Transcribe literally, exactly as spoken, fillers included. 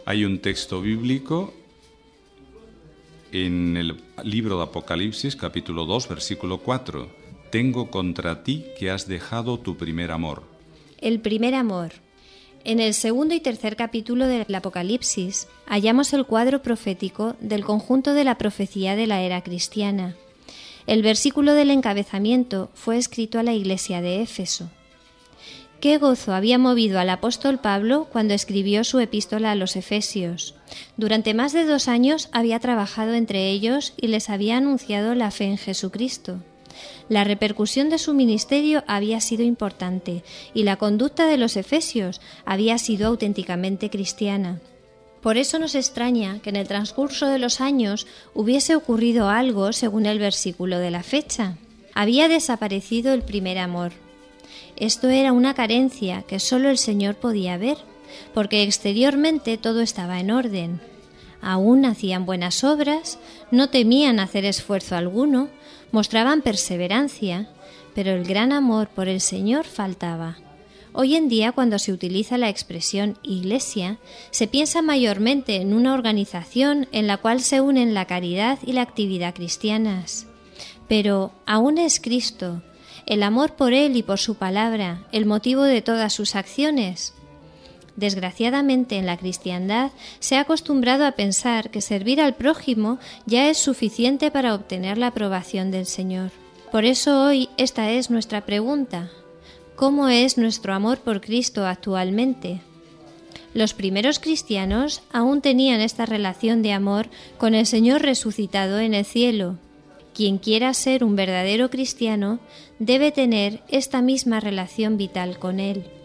Hay un texto bíblico en el libro de Apocalipsis, capítulo dos, versículo cuatro. Tengo contra ti que has dejado tu primer amor. El primer amor. En el segundo y tercer capítulo del Apocalipsis hallamos el cuadro profético del conjunto de la profecía de la era cristiana. El versículo del encabezamiento fue escrito a la iglesia de Éfeso. Qué gozo había movido al apóstol Pablo cuando escribió su epístola a los Efesios. Durante más de dos años había trabajado entre ellos y les había anunciado la fe en Jesucristo. La repercusión de su ministerio había sido importante y la conducta de los efesios había sido auténticamente cristiana. Por eso nos extraña que en el transcurso de los años hubiese ocurrido algo según el versículo de la fecha. Había desaparecido el primer amor. Esto era una carencia que solo el Señor podía ver, porque exteriormente todo estaba en orden. Aún hacían buenas obras, no temían hacer esfuerzo alguno, mostraban perseverancia, pero el gran amor por el Señor faltaba. Hoy en día, cuando se utiliza la expresión iglesia, se piensa mayormente en una organización en la cual se unen la caridad y la actividad cristianas. Pero aún es Cristo, el amor por Él y por su palabra, el motivo de todas sus acciones. Desgraciadamente, en la cristiandad se ha acostumbrado a pensar que servir al prójimo ya es suficiente para obtener la aprobación del Señor. Por eso hoy esta es nuestra pregunta: ¿cómo es nuestro amor por Cristo actualmente? Los primeros cristianos aún tenían esta relación de amor con el Señor resucitado en el cielo. Quien quiera ser un verdadero cristiano debe tener esta misma relación vital con Él.